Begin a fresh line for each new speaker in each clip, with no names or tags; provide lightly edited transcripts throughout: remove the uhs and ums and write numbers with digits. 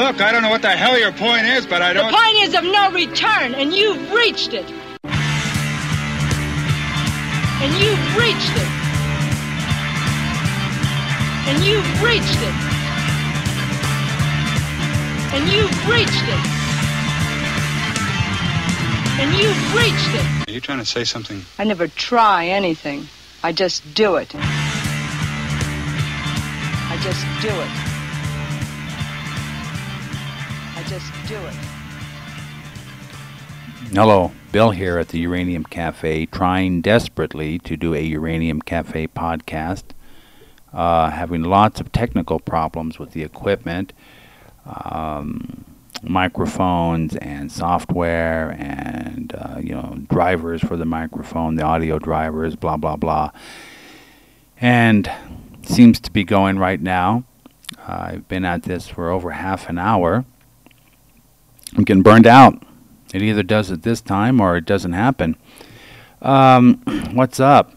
Look, I don't know what the hell your point is, but I don't...
The point is of no return, and you've reached it. And you've reached it. And you've reached it. And you've reached it. And you've reached it.
Are you trying to say something?
I never try anything. I just do it. I just do it. I just do it.
Hello, Bill here at the Uranium Cafe, trying desperately to do a Uranium Cafe podcast. Having lots of technical problems with the equipment, microphones and software and drivers for the microphone, the audio drivers, blah blah blah. And seems to be going right now. I've been at this for over half an hour. I'm getting burned out. It either does it this time or it doesn't happen. What's up?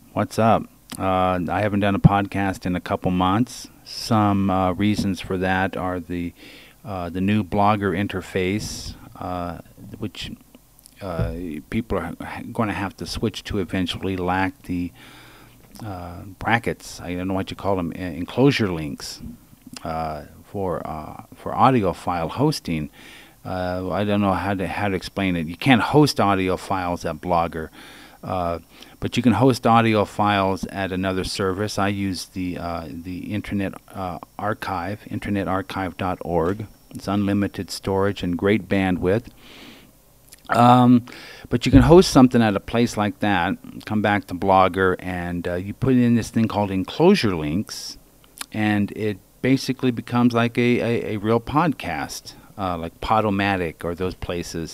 I haven't done a podcast in a couple months. Some reasons for that are the new Blogger interface, which people are going to have to switch to eventually, lack the brackets. I don't know what you call them, enclosure links for audio file hosting. I don't know how to explain it. You can't host audio files at Blogger, but you can host audio files at another service. I use the Internet Archive, internetarchive.org. It's unlimited storage and great bandwidth. But you can host something at a place like that, come back to Blogger, and you put in this thing called enclosure links, and it basically becomes like a real podcast, like Podomatic or those places.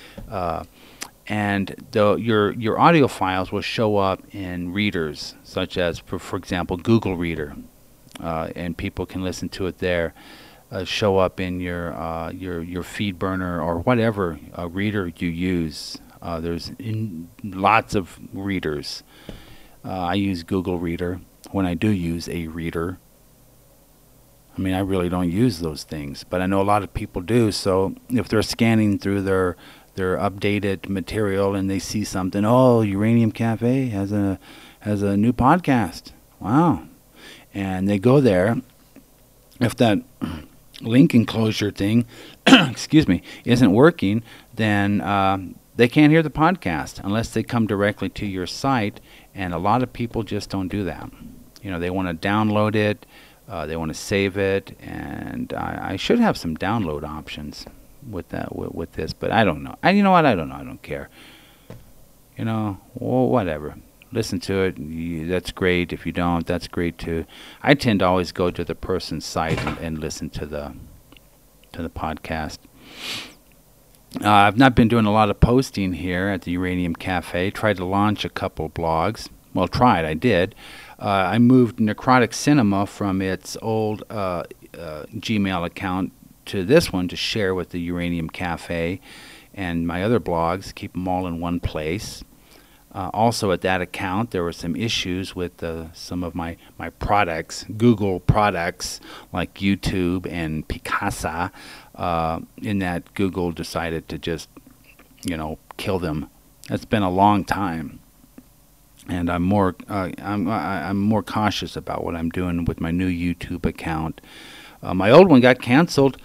And your audio files will show up in readers, such as, for example, Google Reader, and people can listen to it there. Show up in your FeedBurner or whatever reader you use. There's lots of readers. I use Google Reader when I do use a reader. I mean, I really don't use those things, but I know a lot of people do. So if they're scanning through their updated material and they see something, oh, Uranium Cafe has a new podcast. Wow. And they go there. If that link enclosure thing excuse me, isn't working, then they can't hear the podcast unless they come directly to your site, and a lot of people just don't do that. They want to download it, they want to save it, and I should have some download options with that with this, but I don't know. You know what? I don't know. I don't care. Well, whatever. Listen to it. That's great. If you don't, that's great too. I tend to always go to the person's site and listen to the podcast. I've not been doing a lot of posting here at the Uranium Cafe. Tried to launch a couple blogs. Well, I did. I moved Necrotic Cinema from its old Gmail account to this one to share with the Uranium Cafe and my other blogs, keep them all in one place. Also at that account, there were some issues with some of my products, Google products like YouTube and Picasa, in that Google decided to just, kill them. It's been a long time, and I'm more cautious about what I'm doing with my new YouTube account. My old one got canceled.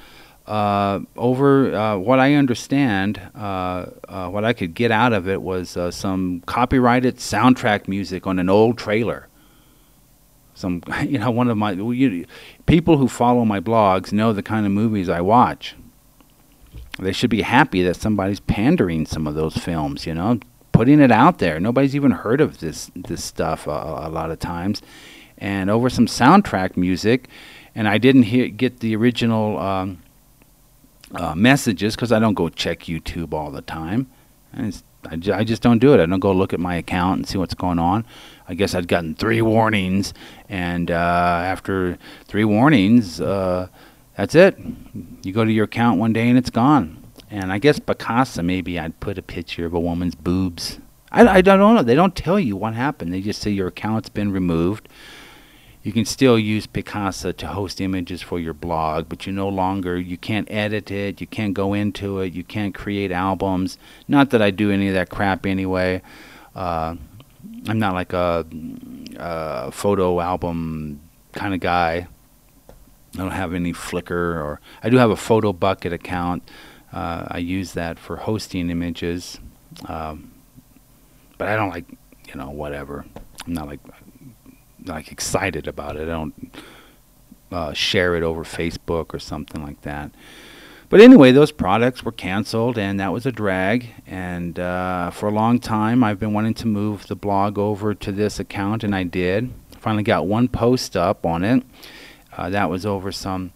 Over what I understand, what I could get out of it was some copyrighted soundtrack music on an old trailer. One of my people who follow my blogs know the kind of movies I watch. They should be happy that somebody's pandering some of those films, putting it out there. Nobody's even heard of this stuff a lot of times, and over some soundtrack music, and I didn't get the original. Messages, because I don't go check YouTube all the time. I just don't do it. I don't go look at my account and see what's going on. I guess I'd gotten 3 warnings, and after 3 warnings, that's it. You go to your account one day and it's gone. And I guess Picasa, maybe I'd put a picture of a woman's boobs. I don't know. They don't tell you what happened. They just say your account's been removed. You can still use Picasa to host images for your blog, but you can't edit it, you can't go into it, you can't create albums. Not that I do any of that crap anyway. I'm not like a photo album kind of guy. I don't have any Flickr, or I do have a Photo Bucket account. I use that for hosting images, but I don't like, whatever. I'm not like excited about it. I don't share it over Facebook or something like that. But anyway, those products were canceled, and that was a drag. And for a long time, I've been wanting to move the blog over to this account, and I did. Finally got one post up on it. That was over some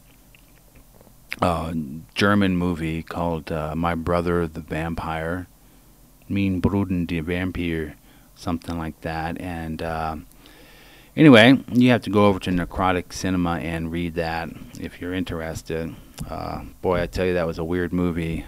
German movie called My Brother the Vampire, Mein Bruder der Vampir, something like that. And anyway, you have to go over to Necrotic Cinema and read that if you're interested. Boy, I tell you, that was a weird movie.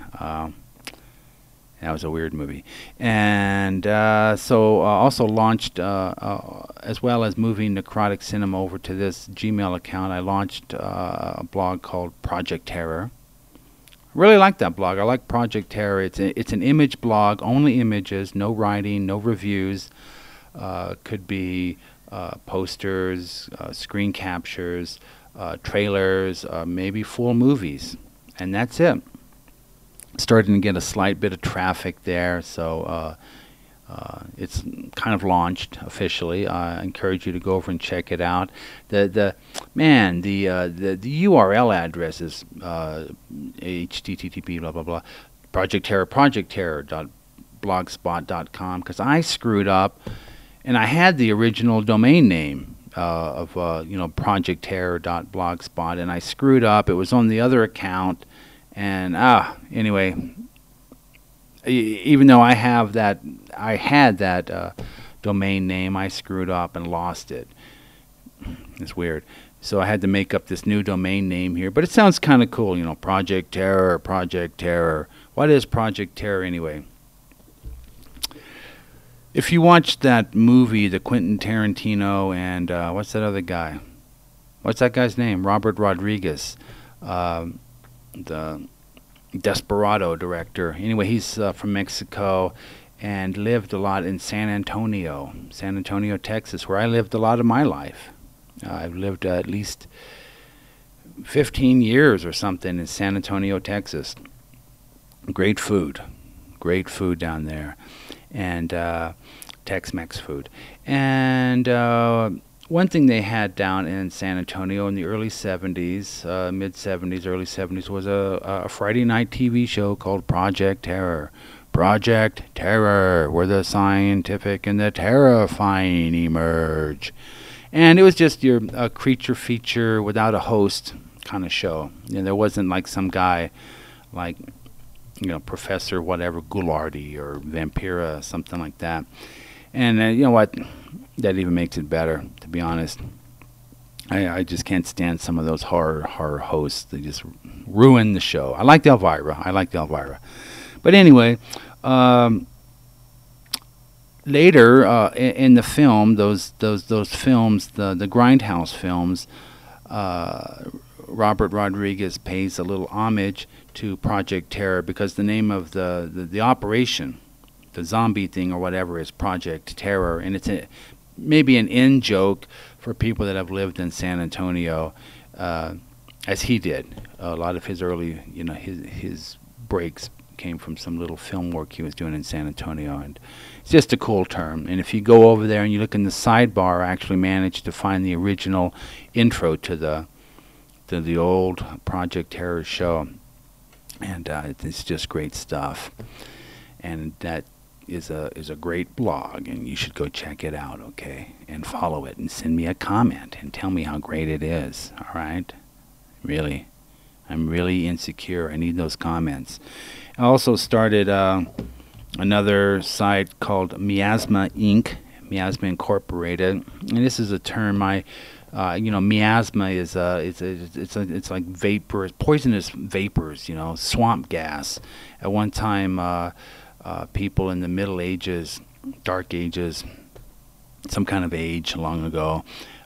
And so also launched, as well as moving Necrotic Cinema over to this Gmail account, I launched a blog called Project Terror. Really like that blog. I like Project Terror. It's an image blog, only images, no writing, no reviews. Could be posters, screen captures, trailers, maybe full movies, and that's it. Starting to get a slight bit of traffic there, so it's kind of launched officially. I encourage you to go over and check it out. The URL address is http projectterror.blogspot.com, because I screwed up, and I had the original domain name of projectterror.blogspot, and I screwed up. It was on the other account. And anyway, even though I had that domain name, I screwed up and lost it. It's weird. So I had to make up this new domain name here, but it sounds kind of cool, Project Terror, Project Terror. What is Project Terror anyway? If you watched that movie, the Quentin Tarantino and what's that other guy? What's that guy's name? Robert Rodriguez. The Desperado director. Anyway, he's from Mexico and lived a lot in San Antonio, Texas, where I lived a lot of my life. I've lived at least 15 years or something in San Antonio, Texas. Great food down there, and Tex-Mex food. And one thing they had down in San Antonio in the early 70s, mid-70s, early 70s, was a Friday night TV show called Project Terror. Project Terror, where the scientific and the terrifying emerge. And it was just your creature feature without a host kind of show. There wasn't like some guy like, Professor whatever, Ghoulardi or Vampira, something like that. And you know what? That even makes it better, to be honest. I just can't stand some of those horror hosts. They just ruin the show. I liked Elvira. But anyway, later in the film, those films, the Grindhouse films, Robert Rodriguez pays a little homage to Project Terror because the name of the operation, the zombie thing or whatever, is Project Terror, and it's maybe an in joke for people that have lived in San Antonio, as he did. A lot of his early, his breaks came from some little film work he was doing in San Antonio, and it's just a cool term. And if you go over there and you look in the sidebar, I actually managed to find the original intro to the old Project Terror show, and it's just great stuff. And that is a great blog, and you should go check it out, okay? And follow it and send me a comment and tell me how great it is, all right? Really, I'm really insecure. I need those comments. I also started another site called Miasma Inc., Miasma Incorporated, and this is a term miasma is it's like vapors, poisonous vapors, swamp gas. At one time, people in the Middle Ages, Dark Ages, some kind of age long ago,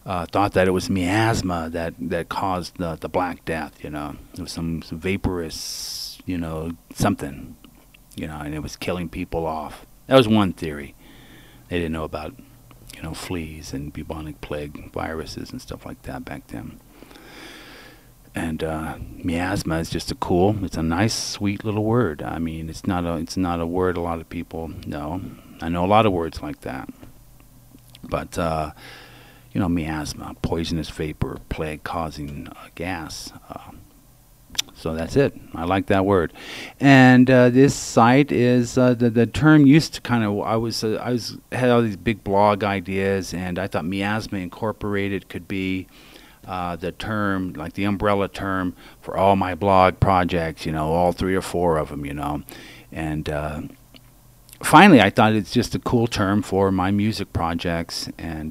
thought that it was miasma that caused the Black Death. It was some vaporous, something, and it was killing people off. That was one theory. They didn't know about, fleas and bubonic plague viruses and stuff like that back then. And miasma is just it's a nice, sweet little word. I mean, it's not a word a lot of people know. I know a lot of words like that. But, miasma, poisonous vapor, plague-causing gas. So that's it. I like that word. And this site is the term used to kind of. I had all these big blog ideas, and I thought Miasma Incorporated could be the term, like the umbrella term for all my blog projects. All 3 or 4 of them. And finally, I thought it's just a cool term for my music projects, and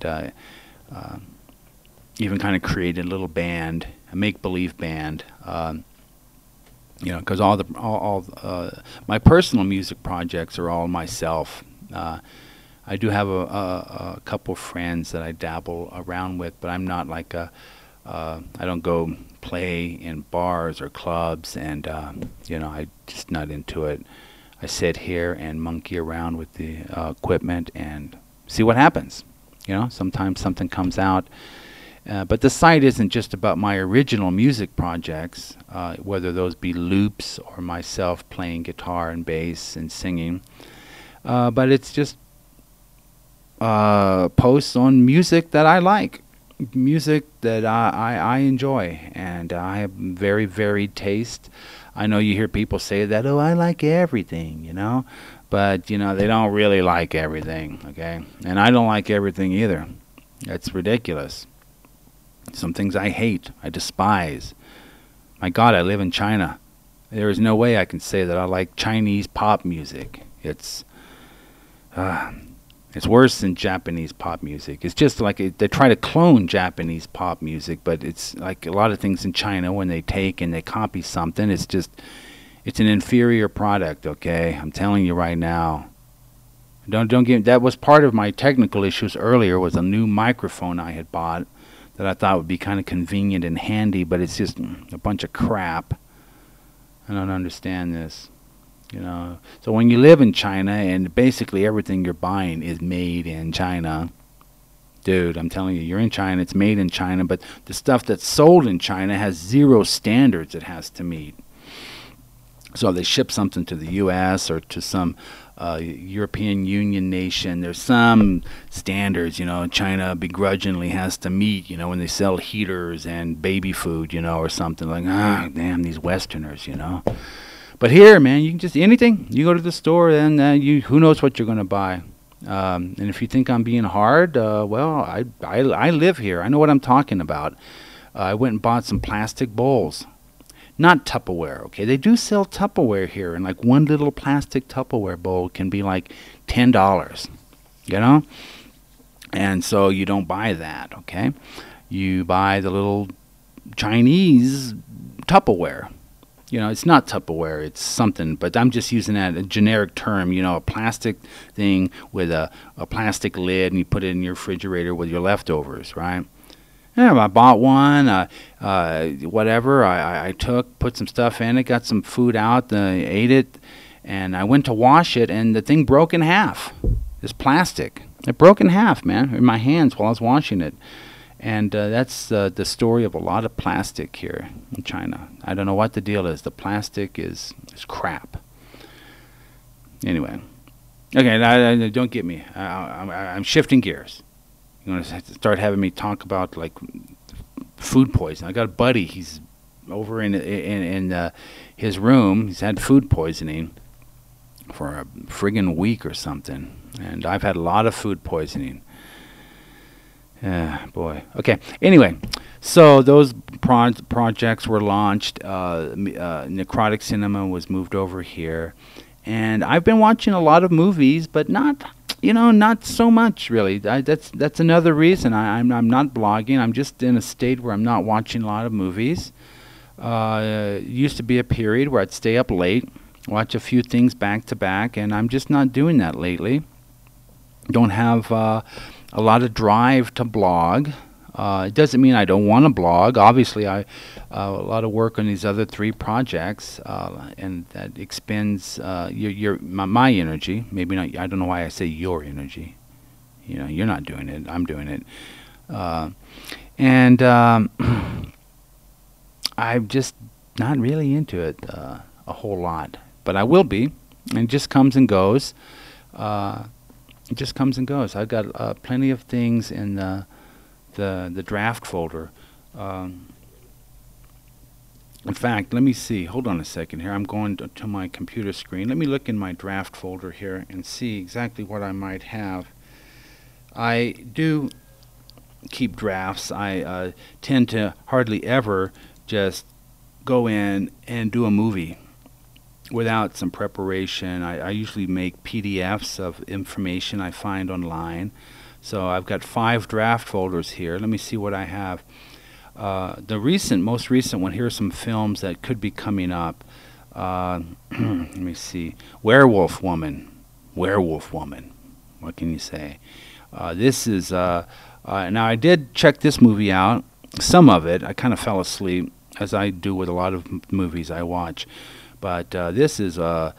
even kind of created a little band, a make-believe band. Because all my personal music projects are all myself. I do have a couple of friends that I dabble around with, but I'm not like I don't go play in bars or clubs, and I'm just not into it. I sit here and monkey around with the equipment and see what happens. Sometimes something comes out. But the site isn't just about my original music projects, whether those be loops or myself playing guitar and bass and singing. But it's just posts on music that I like, music that I enjoy, and I have very varied taste. I know you hear people say that, oh, I like everything, but, they don't really like everything, okay? And I don't like everything either. That's ridiculous. Some things I hate, I despise. My God, I live in China. There is no way I can say that I like Chinese pop music. It's worse than Japanese pop music. It's just like they try to clone Japanese pop music, but it's like a lot of things in China when they take and they copy something, it's an inferior product, okay? I'm telling you right now. Don't get that was part of my technical issues earlier, was a new microphone I had bought that I thought would be kind of convenient and handy, but it's just a bunch of crap. I don't understand this, So when you live in China and basically everything you're buying is made in China, dude, I'm telling you, you're in China, it's made in China, but the stuff that's sold in China has 0 standards it has to meet. So they ship something to the U.S. or to some European Union nation. There's some standards, China begrudgingly has to meet, when they sell heaters and baby food, or something like, damn, these Westerners, But here, man, you can just, anything. You go to the store and who knows what you're going to buy. And if you think I'm being hard, well, I live here. I know what I'm talking about. I went and bought some plastic bowls. Not Tupperware, okay? They do sell Tupperware here, and like one little plastic Tupperware bowl can be like $10, And so you don't buy that, okay? You buy the little Chinese Tupperware. It's not Tupperware, it's something, but I'm just using that, a generic term, a plastic thing with a plastic lid, and you put it in your refrigerator with your leftovers, right? Yeah, I bought one, whatever. I put some stuff in it, got some food out, ate it, and I went to wash it, and the thing broke in half. This plastic. It broke in half, man, in my hands while I was washing it. And that's the story of a lot of plastic here in China. I don't know what the deal is. The plastic is crap. Anyway. Okay, don't get me. I'm shifting gears. You're going to have to start having me talk about, like, food poisoning. I got a buddy. He's over in his room. He's had food poisoning for a friggin' week or something. And I've had a lot of food poisoning. Boy. Okay. Anyway, so those projects were launched. Necrotic Cinema was moved over here. And I've been watching a lot of movies, but not so much, really. That's another reason I'm not blogging. I'm just in a state where I'm not watching a lot of movies. It used to be a period where I'd stay up late, watch a few things back to back, and I'm just not doing that lately. Don't have a lot of drive to blog. It doesn't mean I don't want to blog. Obviously, I a lot of work on these other 3 projects, and that expends my energy. Maybe not. I don't know why I say your energy. You know, you're not doing it. I'm doing it, and I'm just not really into it a whole lot. But I will be, and it just comes and goes. It just comes and goes. I've got plenty of things in the draft folder. In fact, let me see. Hold on a second here. I'm going to my computer screen. Let me look in my draft folder here and see exactly what I might have. I do keep drafts. I tend to hardly ever just go in and do a movie without some preparation. I usually make PDFs of information I find online. So I've got 5 draft folders here. Let me see what I have. The most recent one, here are some films that could be coming up. Let me see. Werewolf Woman. What can you say? This is, now I did check this movie out. Some of it, I kind of fell asleep, as I do with a lot of movies I watch. But this is a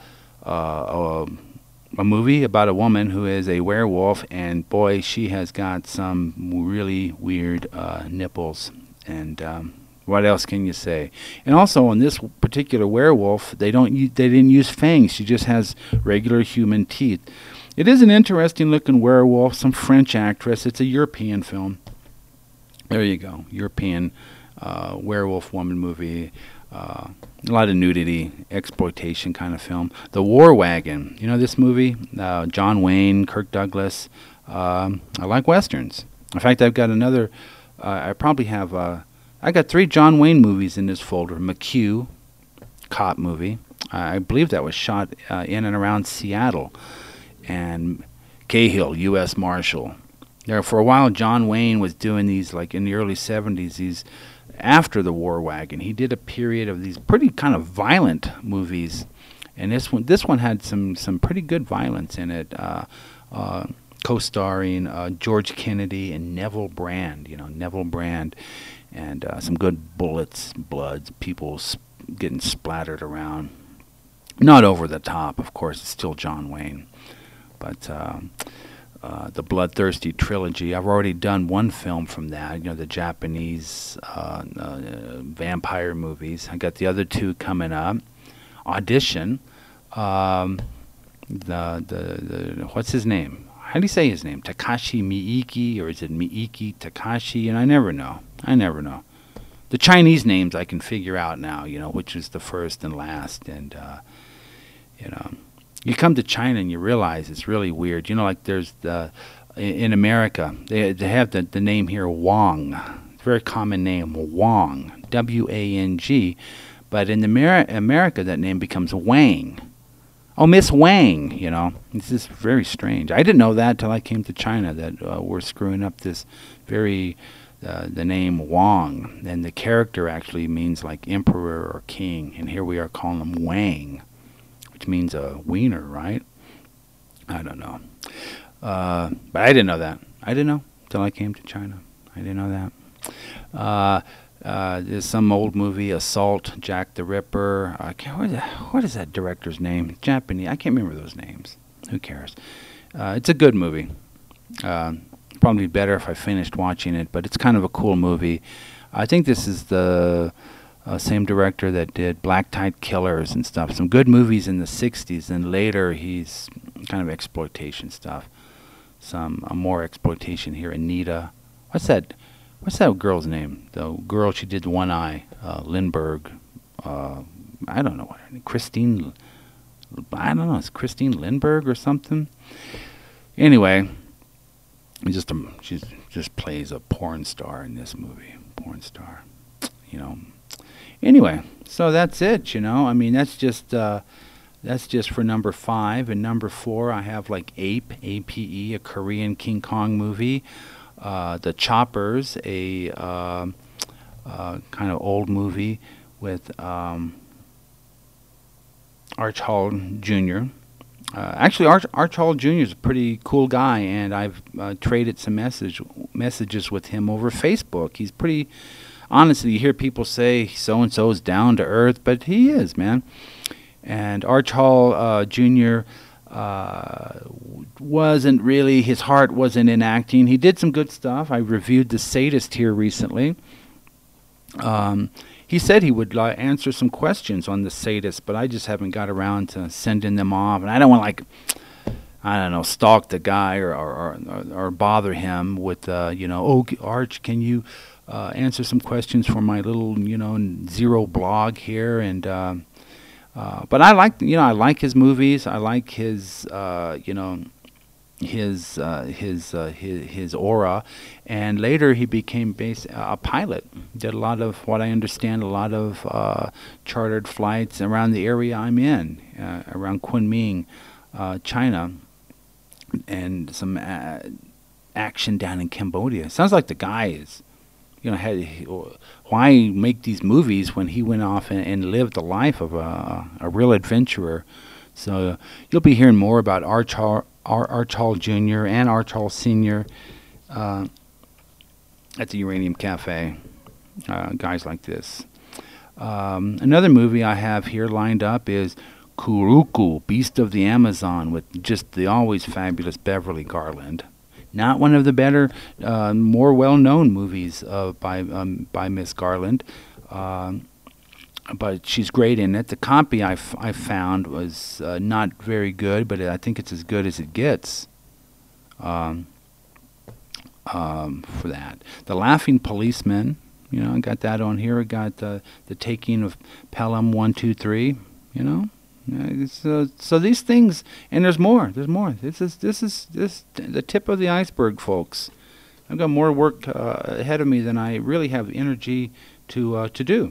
movie about a woman who is a werewolf, and boy, she has got some really weird nipples. And what else can you say? And also, on this particular werewolf, they didn't use fangs. She just has regular human teeth. It is an interesting-looking werewolf. Some French actress. It's a European film. There you go, European werewolf woman movie. A lot of nudity, exploitation kind of film. The War Wagon. You know this movie? John Wayne, Kirk Douglas. I like westerns. In fact, I've got another. I probably have. I got 3 John Wayne movies in this folder. McHugh, cop movie. I believe that was shot in and around Seattle. And Cahill, U.S. Marshal. There for a while, John Wayne was doing these, like in the early 70s. These after the War Wagon, he did a period of these pretty kind of violent movies, and this one had some pretty good violence in it. Co-starring George Kennedy and Neville Brand. Neville Brand, and some good bullets, bloods, people getting splattered around. Not over the top, of course. It's still John Wayne, but the Bloodthirsty trilogy. I've already done one film from that. The Japanese vampire movies. I got the other 2 coming up. Audition. The what's his name? How do you say his name? Takashi Miike, or is it Miike Takashi? And I never know. The Chinese names I can figure out now. Which is the first and last, and you come to China and you realize it's really weird. Like there's in America, they have the name here, Wang. It's a very common name, Wang, W-A-N-G. But in America, that name becomes Wang. Oh, Miss Wang, It's just very strange. I didn't know that till I came to China, that we're screwing up this the name Wang. And the character actually means like emperor or king. And here we are calling him Wang, which means a wiener, right? I don't know. But I didn't know that. I didn't know till I came to China. I didn't know that. There's some old movie, Assault, Jack the Ripper. What is that director's name? Japanese. I can't remember those names. Who cares? It's a good movie. Probably better if I finished watching it, but it's kind of a cool movie. I think this is the same director that did Black Tide Killers and stuff. Some good movies in the 60s, and later he's kind of exploitation stuff. Some more exploitation here. Anita. What's that girl's name? The girl, she did One Eye. Lindbergh. I don't know what her name. Christine. I don't know. It's Christine Lindbergh or something. Anyway, she just plays a porn star in this movie. Porn star. Anyway, so that's it. I mean, that's just for number 5. And number 4, I have like Ape, A-P-E, a Korean King Kong movie. The Choppers, a kind of old movie with Arch Hall Jr. Actually, Arch Hall Jr. is a pretty cool guy, and I've traded some messages with him over Facebook. He's pretty. Honestly, you hear people say so and so is down to earth, but he is, man. And Arch Hall Jr. Wasn't really, his heart wasn't in acting. He did some good stuff. I reviewed The Sadist here recently. He said he would answer some questions on The Sadist, but I just haven't got around to sending them off. And I don't want to, I don't know, stalk the guy or bother him with, oh, Arch, can you answer some questions for my little, zero blog here? And but I like his movies. I like his his aura, and later he became a pilot. Did a lot of what I understand, a lot of chartered flights around the area I'm in, around Kunming, China, and some action down in Cambodia. Sounds like the guy is, why make these movies when he went off and lived the life of a real adventurer? So you'll be hearing more about Arch Hall Jr. and Arch Hall Sr. At the Uranium Cafe. Guys like this. Another movie I have here lined up is Kuruku, Beast of the Amazon, with just the always fabulous Beverly Garland. Not one of the better, more well-known movies by Miss Garland, but she's great in it. The copy I found was not very good, but I think it's as good as it gets for that. The Laughing Policeman, I got that on here. I got the Taking of Pelham 1, 2, 3. So these things, and there's more. This is the tip of the iceberg, folks. I've got more work ahead of me than I really have energy to do.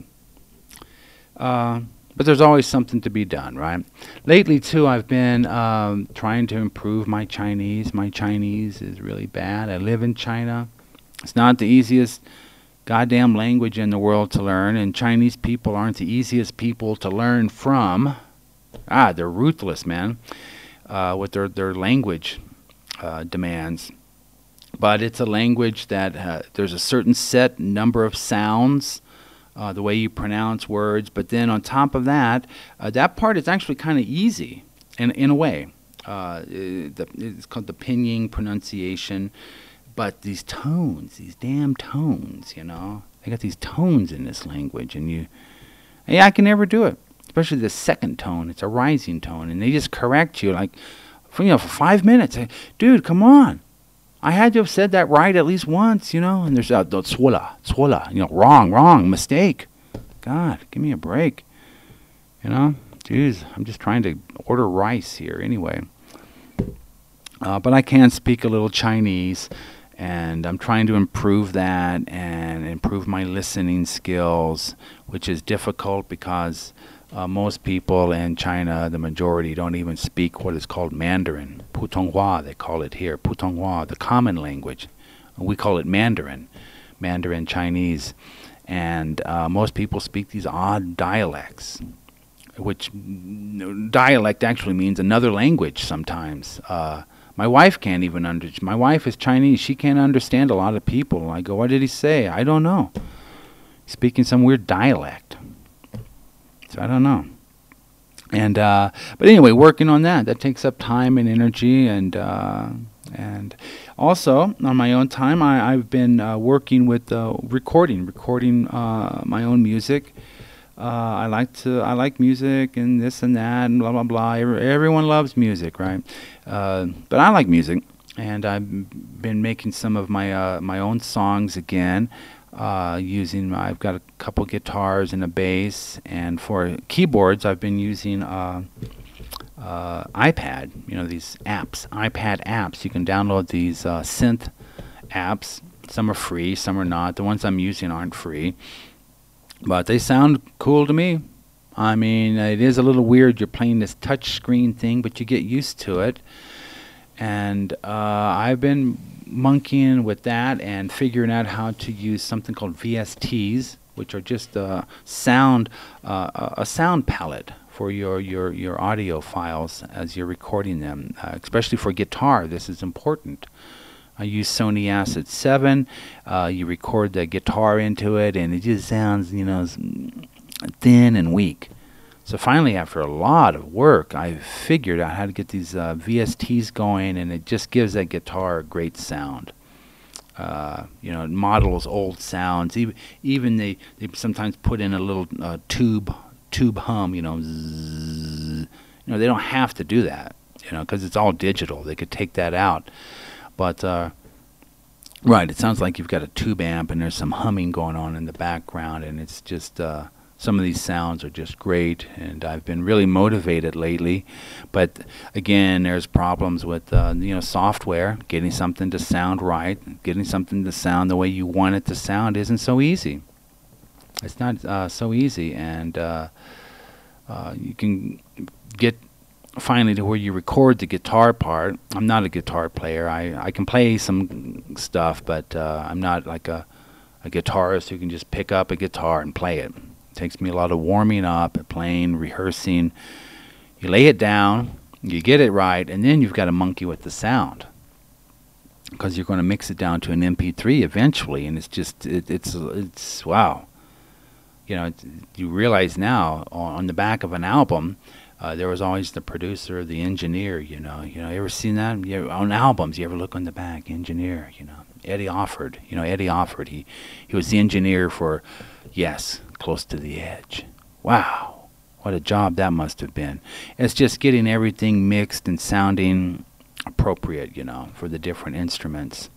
But there's always something to be done, right? Lately, too, I've been trying to improve my Chinese. My Chinese is really bad. I live in China. It's not the easiest goddamn language in the world to learn, and Chinese people aren't the easiest people to learn from. They're ruthless, man, with their language demands. But it's a language that there's a certain set number of sounds, the way you pronounce words. But then on top of that, that part is actually kind of easy in a way. It's called the pinyin pronunciation. But these tones, these damn tones, they got these tones in this language, and I can never do it. Especially the second tone, it's a rising tone, and they just correct you for 5 minutes. Dude, come on! I had to have said that right at least once, And there's swola, wrong, mistake. God, give me a break, Jeez, I'm just trying to order rice here anyway. But I can speak a little Chinese, and I'm trying to improve that and improve my listening skills, which is difficult because most people in China, the majority, don't even speak what is called Mandarin. Putonghua, they call it here. Putonghua, the common language. We call it Mandarin Chinese. And most people speak these odd dialects, which dialect actually means another language sometimes. My wife can't even understand. My wife is Chinese. She can't understand a lot of people. I go, what did he say? I don't know. Speaking some weird dialect. So I don't know. And but anyway, working on that. That takes up time and energy, and also on my own time, I've been working with recording my own music. I like music and this and that and blah blah blah. Everyone loves music, right? But I like music, and I've been making some of my own songs again. I've got a couple guitars and a bass, and for keyboards I've been using iPad, these apps, iPad apps. You can download these synth apps. Some are free, some are not. The ones I'm using aren't free, but they sound cool to me. I mean, it is a little weird. You're playing this touch screen thing, but you get used to it. And I've been monkeying with that and figuring out how to use something called VSTs, which are just a sound palette for your audio files as you're recording them, especially for guitar. This is important. I use Sony Asset 7. You record the guitar into it, and it just sounds, thin and weak. So finally, after a lot of work, I figured out how to get these VSTs going, and it just gives that guitar a great sound. It models old sounds. Even they sometimes put in a little tube hum. Zzz. They don't have to do that. Because it's all digital. They could take that out. But right, it sounds like you've got a tube amp, and there's some humming going on in the background, and it's just some of these sounds are just great, and I've been really motivated lately. But again, there's problems with software. Getting something to sound right, getting something to sound the way you want it to sound isn't so easy. It's not so easy, and you can get finally to where you record the guitar part. I'm not a guitar player. I can play some stuff, but I'm not like a guitarist who can just pick up a guitar and play it. It takes me a lot of warming up, playing, rehearsing. You lay it down, you get it right, and then you've got to monkey with the sound, because you're going to mix it down to an MP3 eventually, and it's just it's wow. You realize now on the back of an album, there was always the producer, the engineer. You ever seen that? On albums, you ever look on the back, engineer. Eddie Offord. Eddie Offord. He was the engineer for Yes, Close to the Edge. Wow, what a job that must have been. It's just getting everything mixed and sounding appropriate, for the different instruments.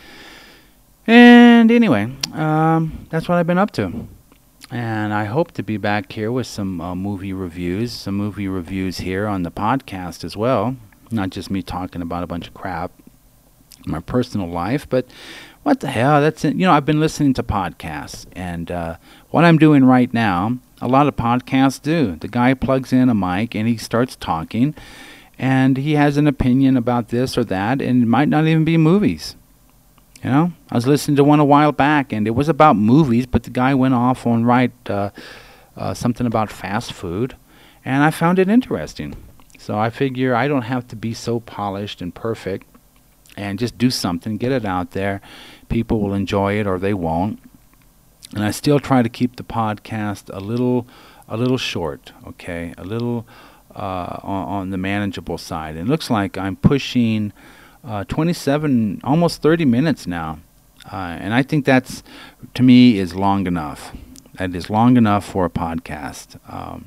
And anyway, that's what I've been up to. And I hope to be back here with some movie reviews here on the podcast as well. Not just me talking about a bunch of crap in my personal life, but what the hell? That's it. I've been listening to podcasts, and what I'm doing right now, a lot of podcasts do. The guy plugs in a mic and he starts talking, and he has an opinion about this or that, and it might not even be movies. I was listening to one a while back, and it was about movies, but the guy went off on something about fast food, and I found it interesting. So I figure I don't have to be so polished and perfect, and just do something, get it out there. People will enjoy it or they won't. And I still try to keep the podcast a little short, okay, a little on the manageable side. And it looks like I'm pushing 27, almost 30 minutes now. And I think that's, to me, is long enough. That is long enough for a podcast.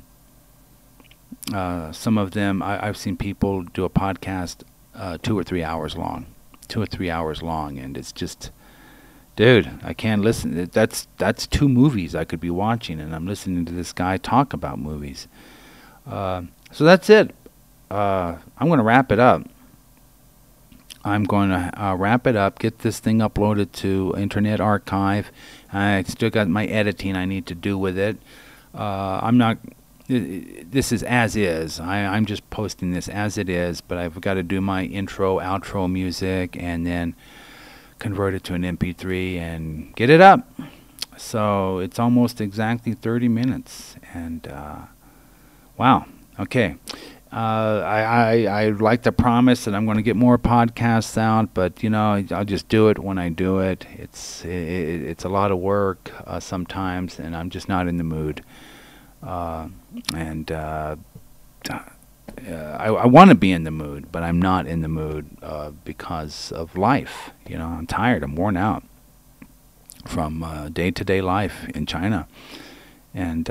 Some of them, I've seen people do a podcast 2 or 3 hours long. 2 or 3 hours long, and it's just, dude, I can't listen. That's 2 movies I could be watching, and I'm listening to this guy talk about movies. So that's it. I'm going to wrap it up. Get this thing uploaded to Internet Archive. I still got my editing I need to do with it. This is as is. I'm just posting this as it is, but I've got to do my intro, outro music, and then convert it to an MP3 and get it up. So it's almost exactly 30 minutes. And wow. Okay. I'd like to promise that I'm going to get more podcasts out, but I'll just do it when I do it. It's a lot of work sometimes, and I'm just not in the mood. I want to be in the mood, but I'm not in the mood because of life. I'm tired. I'm worn out from day-to-day life in China, and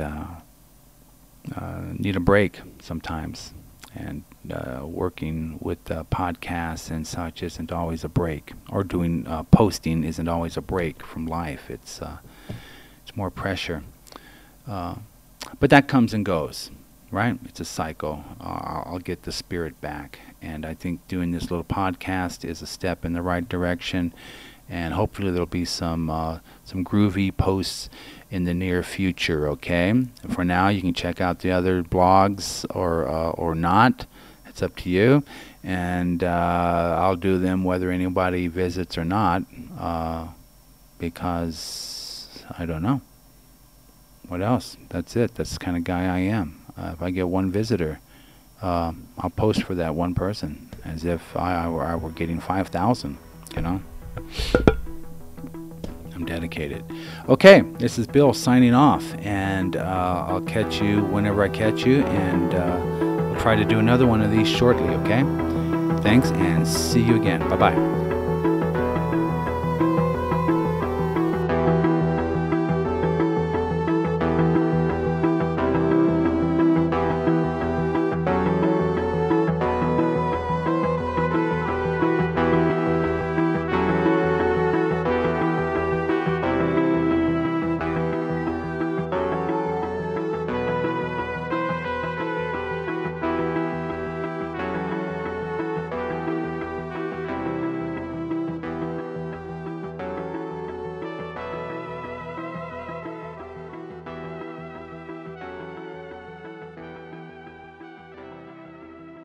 need a break sometimes. And working with podcasts and such isn't always a break, or doing posting isn't always a break from life. It's more pressure. But that comes and goes, right? It's a cycle. I'll get the spirit back. And I think doing this little podcast is a step in the right direction. And hopefully there'll be some groovy posts in the near future, okay? For now, you can check out the other blogs or not. It's up to you. And I'll do them whether anybody visits or not, because I don't know. What else? That's it. That's the kind of guy I am. If I get one visitor, I'll post for that one person as if I were getting 5,000. You know, I'm dedicated. Okay, this is Bill signing off, and I'll catch you whenever I catch you, and we'll try to do another one of these shortly. Okay, thanks, and see you again. Bye bye.